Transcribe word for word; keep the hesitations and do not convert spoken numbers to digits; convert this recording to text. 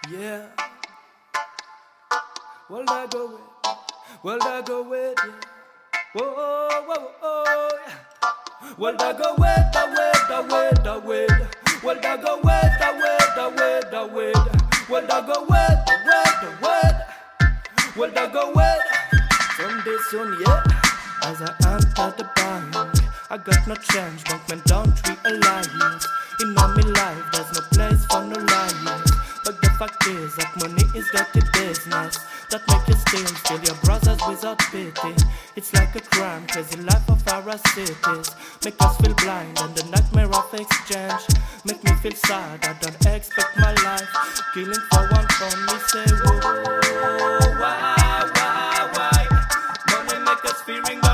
Yeah. Well, I go with, well, I go with, yeah. Whoa, whoa, whoa, whoa, yeah. Well, I go with, I with, I with, I with. Well, I go with, I with, I with, I with. Well, I go with, I with, I with. Well, I go with. Someday soon, yeah. As I enter the bank, I got no change, but men don't realize. In all my life, there's no place for no lies. But the fact is that money is dirty business that make you steal, steal your brothers without pity. It's like a crime, crazy life of our cities. Make us feel blind and the nightmare of exchange. Make me feel sad, I don't expect my life. Killing for one from me, say whoa, why, why, why? Money make us fearing.